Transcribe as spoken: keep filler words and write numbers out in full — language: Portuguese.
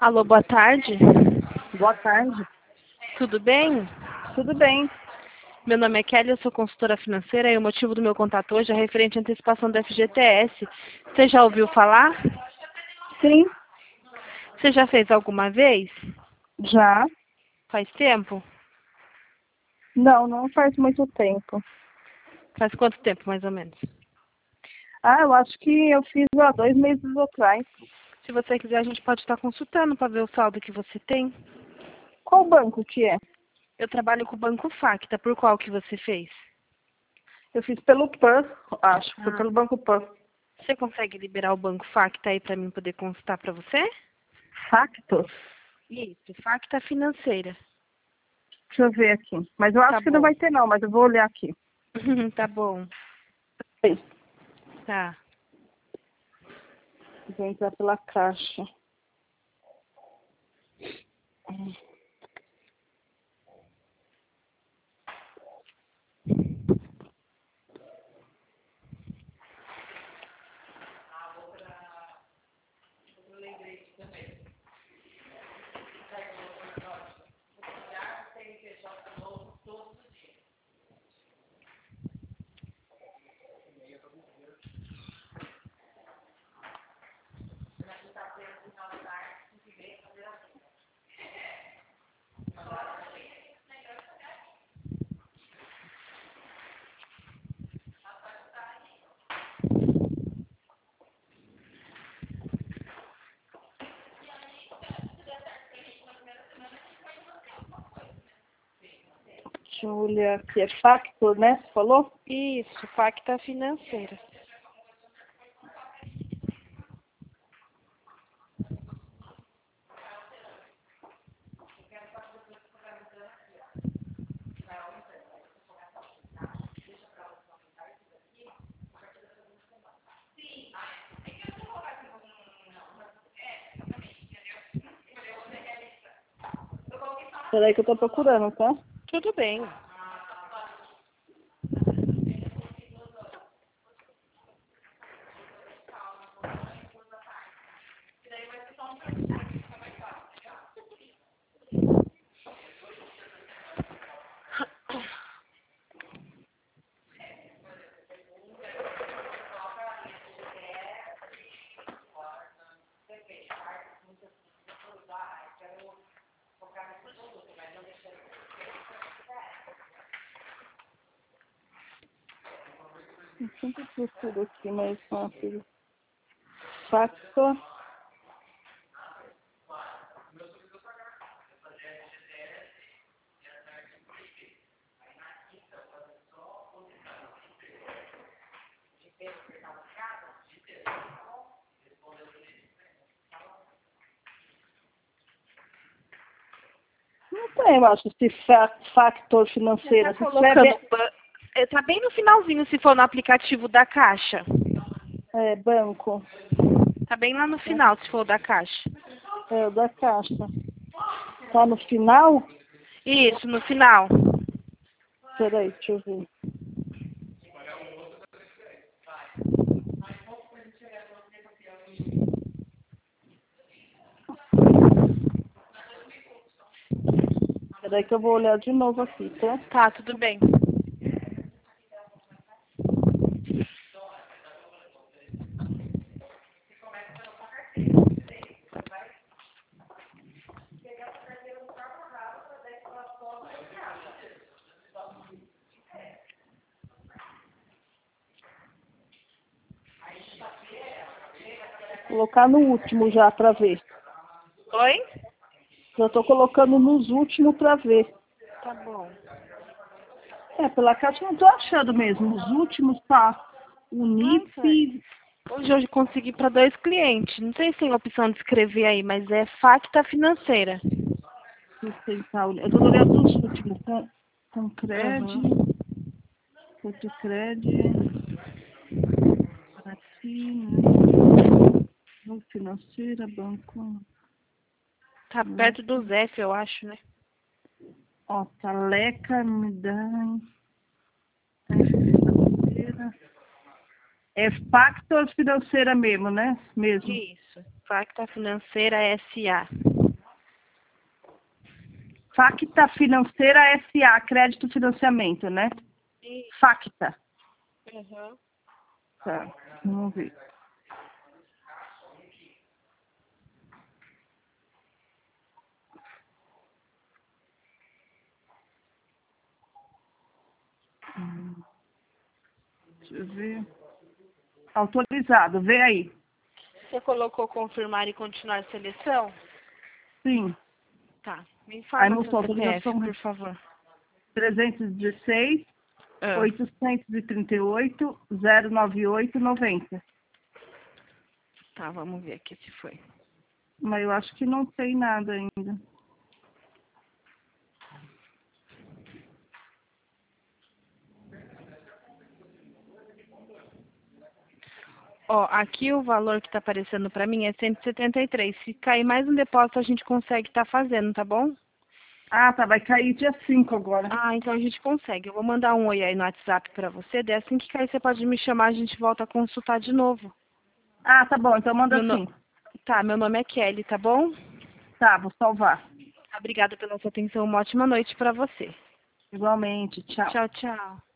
Alô, boa tarde. Boa tarde. Tudo bem? Tudo bem. Meu nome é Kelly, eu sou consultora financeira e o motivo do meu contato hoje é referente à antecipação do F G T S. Você já ouviu falar? Sim, Você já fez alguma vez? já. Faz tempo? Não, não faz muito tempo. Faz quanto tempo, mais ou menos? Ah, eu acho que eu fiz há dois meses atrás. Se você quiser, a gente pode estar consultando para ver o saldo que você tem. Qual banco que é? Eu trabalho com o Banco Facta. Por qual que você fez? Eu fiz pelo Pan, acho. Foi Ah. pelo Banco Pan. Você consegue liberar o Banco Facta aí para mim poder consultar para você? Factos? Isso, Facta Financeira. Deixa eu ver aqui. Mas eu acho Tá que não bom. vai ter não, mas eu vou olhar aqui. Tá bom. Sim. Tá. Vou entrar pela caixa. Deixa eu olhar aqui. É Factor, né? Você falou? Isso, Facta Financeira. Peraí que eu tô procurando, tá? Tudo bem. Eu sempre procuro aqui mais rápido. Factor. Não tem, eu acho, esse fa- factor financeiro. Tá Se colocando. escreve ba- eh, Tá bem no finalzinho, se for no aplicativo da Caixa. é, banco, Tá bem lá no final, se for o da Caixa. é o da caixa. Tá no final? Isso, no final. Peraí, deixa eu ver. Peraí que eu vou olhar de novo aqui, tá? Tá, tudo bem. Colocar no último já pra ver. Oi? Eu tô colocando nos últimos pra ver. Tá bom. É, pela caixa eu não tô achando mesmo. Os últimos tá o Nossa, NIP. hoje eu consegui para dois clientes. Não sei se tem opção de escrever aí, mas é Facta Financeira. Deixa eu tentar olhar. Eu tô olhando nos últimos. Com, com Uhum. crédito. Porto crédito. Aqui, né? Não financeira, banco. Tá Né? perto do Zé, eu acho, né? Ó, Taleca, me dá. É financeira. É Factor financeira mesmo, né? Mesmo. Isso. Facta Financeira S A Facta Financeira S A, crédito financiamento, né? Sim. Facta. Uhum. Tá, vamos ver. Hum, Deixa eu ver. Autorizado, vê aí. Você colocou confirmar e continuar seleção? Sim. Tá. Me Aí informa seu mostrou C P F, autorização por favor. trezentos e dezesseis, Ah, oitocentos e trinta e oito, zero noventa e oito, noventa. tá, vamos ver aqui se foi. Mas eu acho que não tem nada ainda. Ó, aqui o valor que tá aparecendo pra mim é cento e setenta e três. Se cair mais um depósito, a gente consegue tá fazendo, tá bom? Ah, tá, vai cair dia cinco agora. Ah, então a gente consegue. Eu vou mandar um oi aí no WhatsApp pra você. Daí assim que cair, você pode me chamar, a gente volta a consultar de novo. Ah, tá bom, então manda Meu no... assim. Tá, meu nome é Kelly, tá bom? Tá, vou salvar. Obrigada pela sua atenção. Uma ótima noite pra você. Igualmente, tchau. Tchau, tchau.